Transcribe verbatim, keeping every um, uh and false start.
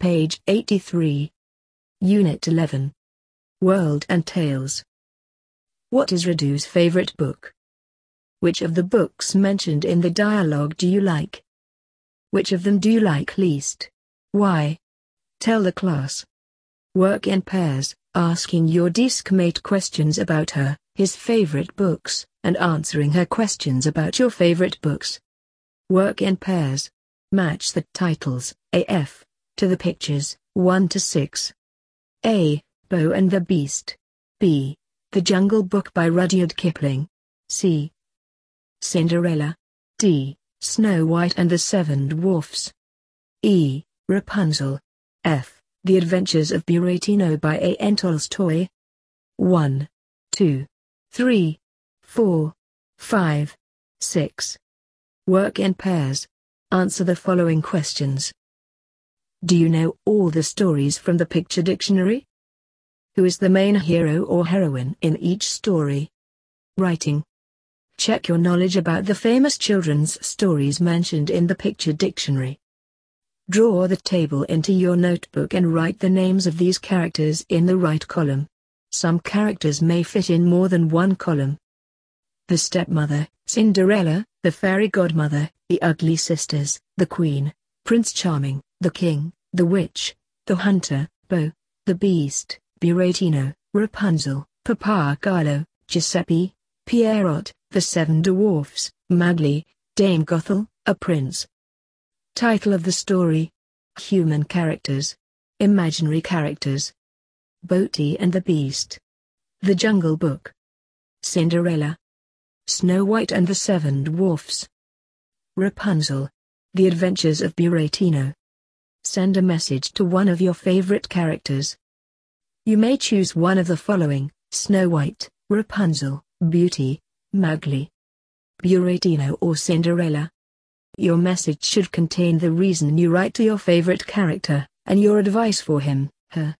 page eighty-three. Unit eleven. World and Tales. What is Radu's favorite book? Which of the books mentioned in the dialogue do you like? Which of them do you like least? Why? Tell the class. Work in pairs, asking your desk mate questions about her, his favorite books, and answering her questions about your favorite books. Work in pairs. Match the titles, A F, to the pictures, one to six. A. Beau and the Beast. B. The Jungle Book by Rudyard Kipling. C. Cinderella. D. Snow White and the Seven Dwarfs. E. Rapunzel. F. The Adventures of Buratino by A N Tolstoy. one, two, three, four, five, six. Work in pairs. Answer the following questions. Do you know all the stories from the picture dictionary? Who is the main hero or heroine in each story? Writing. Check your knowledge about the famous children's stories mentioned in the picture dictionary. Draw the table into your notebook and write the names of these characters in the right column. Some characters may fit in more than one column. The stepmother, Cinderella; the fairy godmother, the ugly sisters; the queen, Prince Charming; the king, the witch; the hunter, Beau; the beast, Buratino; Rapunzel, Papagallo; Giuseppe, Pierrot; the seven dwarfs, Mowgli; Dame Gothel, a prince. Title of the story. Human characters. Imaginary characters. Beauty and the Beast. The Jungle Book. Cinderella. Snow White and the Seven Dwarfs. Rapunzel. The Adventures of Buratino. Send a message to one of your favorite characters. You may choose one of the following: Snow White, Rapunzel, Beauty, Mowgli, Buratino or Cinderella. Your message should contain the reason you write to your favorite character, and your advice for him, her,